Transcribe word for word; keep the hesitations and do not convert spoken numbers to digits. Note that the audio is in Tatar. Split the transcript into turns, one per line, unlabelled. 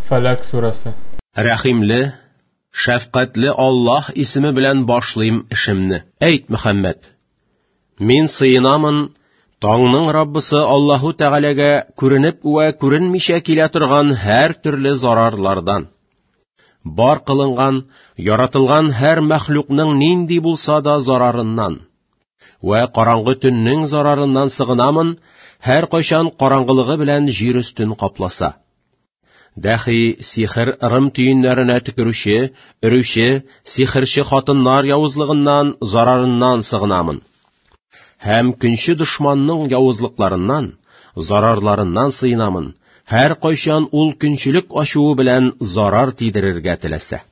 Фәләк сурасы.
Рәхимле, шәфкатьле Аллаһ исеме белән башлыйм эшемне. Әйт, Мөхәммәд, мин сыйынамын Таңның Раббысы Аллаһу Тәгаләгә күренеп вә күренмичә килә торган һәр төрле зарарлардан. Бар кылынган, яратылган һәр мәхлукның нинди булса да зарарыннан. Вә караңгы төннең зарарыннан сыгынамын, һәр кайчан караңгылыгы белән җир өстен капласа. Дәхи сихер ырым төеннәренә төкерүче, өрүче, сихерче хатыннар явызлыгыннан, зарарыннан сыгынамын. Һәм көнче дошманның явызлыкларыннан, зарарларыннан сыйынамын, һәр кайчан ул көнчелек ачуы белән зарар тидерергә теләсә.